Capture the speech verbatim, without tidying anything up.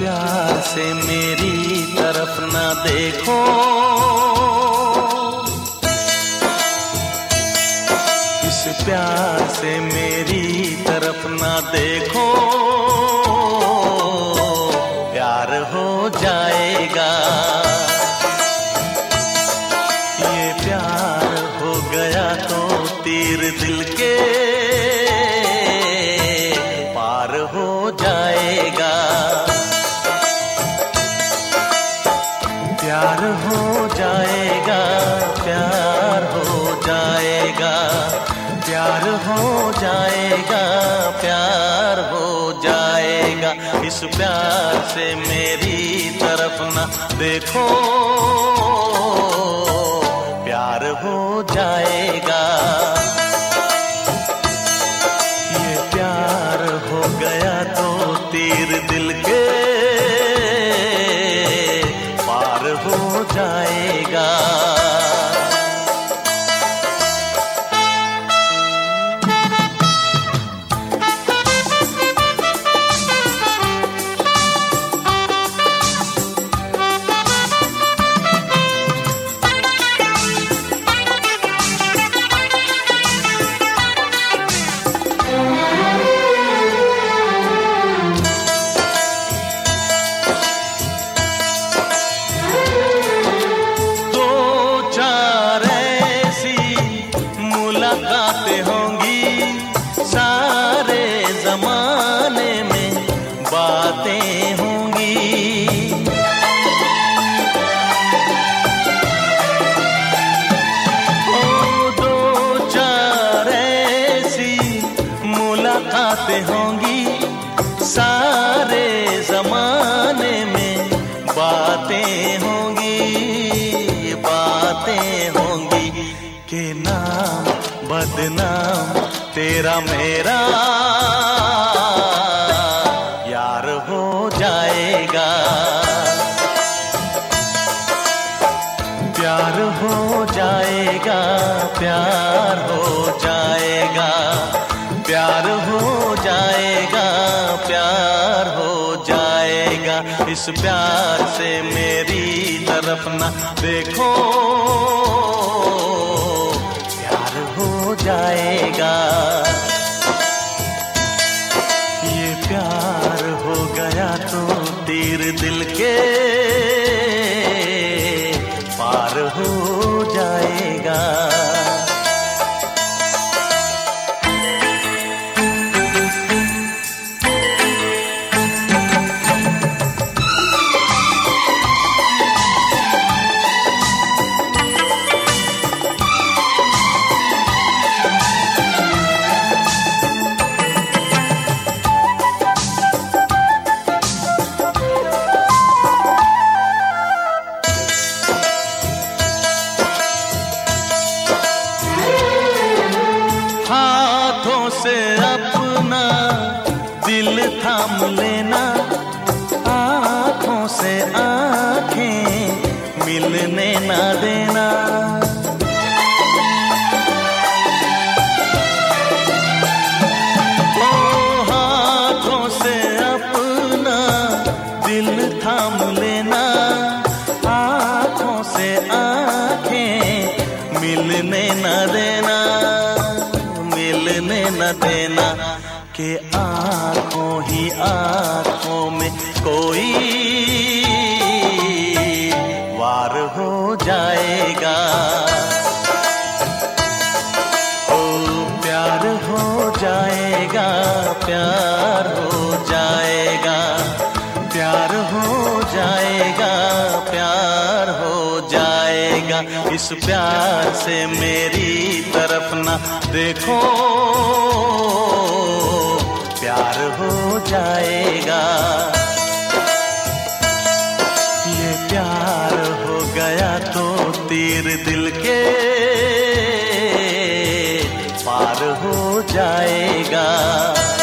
प्यार से मेरी तरफ ना देखो, इस प्यार से मेरी तरफ ना देखो, प्यार हो जाएगा। ये प्यार हो गया तो तीर दिल के पार हो जाएगा। प्यार हो जाएगा, प्यार हो जाएगा, प्यार हो जाएगा, प्यार हो जाएगा। इस प्यार से मेरी तरफ ना देखो, प्यार हो जाएगा। ये प्यार हो गया तो तीर दिल के पार हो जाएगा। मुलाकातें होंगी सारे जमाने में, बातें होंगी। ओ दो चार ऐसी मुलाकातें होंगी सारे जमाने में, बातें होंगी, बातें होंगी। के नाम बदनाम तेरा मेरा यार हो जाएगा। प्यार हो जाएगा, प्यार हो जाएगा, प्यार हो जाएगा, प्यार हो जाएगा। इस प्यार से मेरी तरफ ना देखो, हो जाएगा। ये प्यार हो गया तो तीर दिल के पार हो जाएगा। हाथों से अपना दिल थाम लेना, आँखों से आँखें मिलने ना देना। ओ हाथों से अपना दिल थाम लेना, आँखों से आँखें मिलने ना देना, मिलने न देना। के आँखों ही आँखों में कोई वार हो जाएगा। ओ प्यार हो जाएगा, प्यार हो जाएगा, प्यार हो जाएगा, प्यार हो जाएगा। इस प्यार से मेरी तरफ ना देखो, प्यार हो जाएगा। ये प्यार हो गया तो तीर दिल के पार हो जाएगा।